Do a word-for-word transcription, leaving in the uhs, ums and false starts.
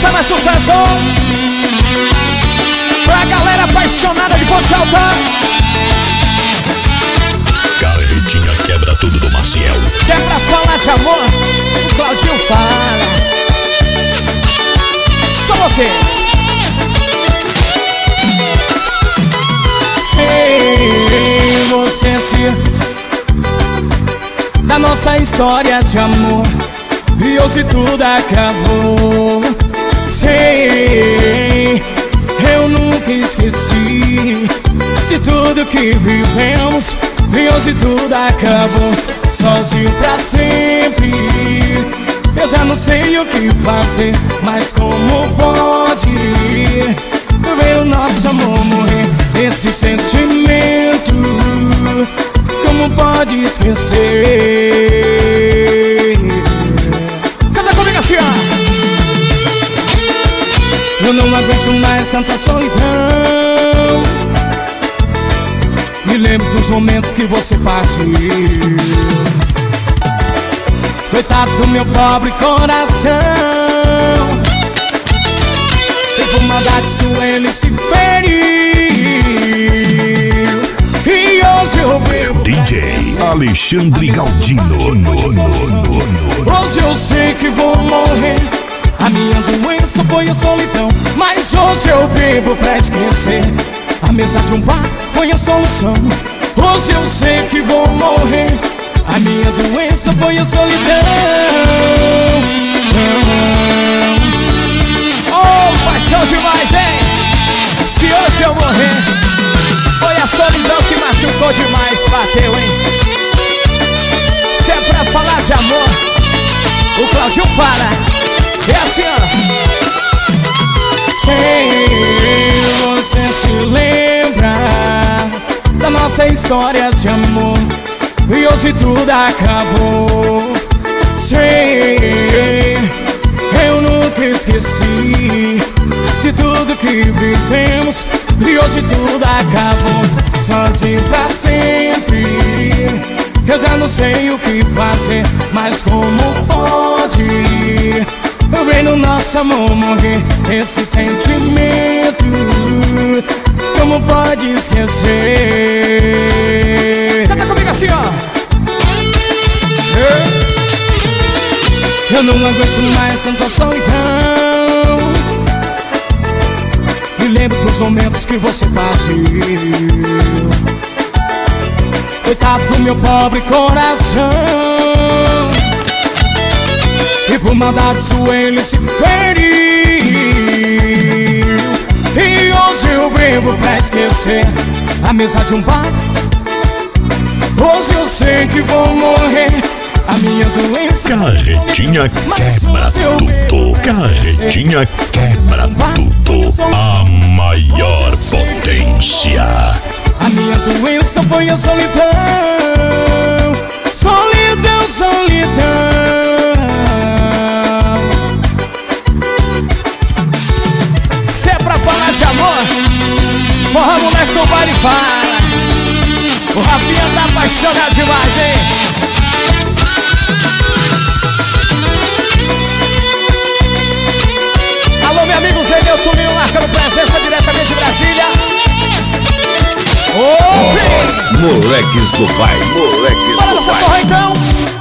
Essa é mais sucesso pra galera apaixonada de Ponte Alta. Carretinha quebra tudo do Maciel. Se é pra falar de amor, o Claudinho fala. Só vocês. Sem você se da nossa história de amor, e hoje tudo acabou. Sei, eu nunca esqueci de tudo que vivemos, e hoje tudo acabou. Sozinho pra sempre, eu já não sei o que fazer, mas como pode ver o nosso amor morrer? Esse sentimento, como pode esquecer? Canta comigo assim, ó. Eu não aguento mais tanta solidão. Me lembro dos momentos que você partiu. Coitado do meu pobre coração, e por maldade sua ele se feriu. E hoje eu bebo D J Alexandre Galdino. Hoje eu sei que vou morrer. A minha doença foi a solidão, mas hoje eu bebo pra esquecer. A mesa de um bar foi a solução. Hoje eu sei que vou morrer. A minha doença foi a solidão. Oh, paixão demais, hein? Se hoje eu morrer, foi a solidão que machucou demais, bateu, hein? Se é pra falar de amor, o Claudinho fala. É assim, ó. Sem você se lembra da nossa história de amor, e hoje tudo acabou. Sei, eu nunca esqueci de tudo que vivemos, e hoje tudo acabou. Sozinho pra sempre, eu já não sei o que fazer, mas como pode ver no nosso amor morrer? Esse sentimento, como pode esquecer? Canta comigo assim, ó. Eu não aguento mais tanta solidão. Me lembro dos momentos que você partiu. Coitado do meu pobre coração, e por maldade sua ele se feriu. E hoje eu bebo pra esquecer. A mesa de um bar, hoje eu sei que vou morrer. A minha doença, Carretinha quebra tudo. Carretinha quebra tudo. A maior potência. a minha doença foi a solidão. Solidão, solidão. Se é pra falar de amor, porra, moleque não vale para. O Rafinha tá apaixonado demais, hein? Alô, meu amigo Zé Meu Tuninho, marcando presença diretamente de Brasília. Ô, Moleques do bairro, moleques bora do nessa bairro. porra então.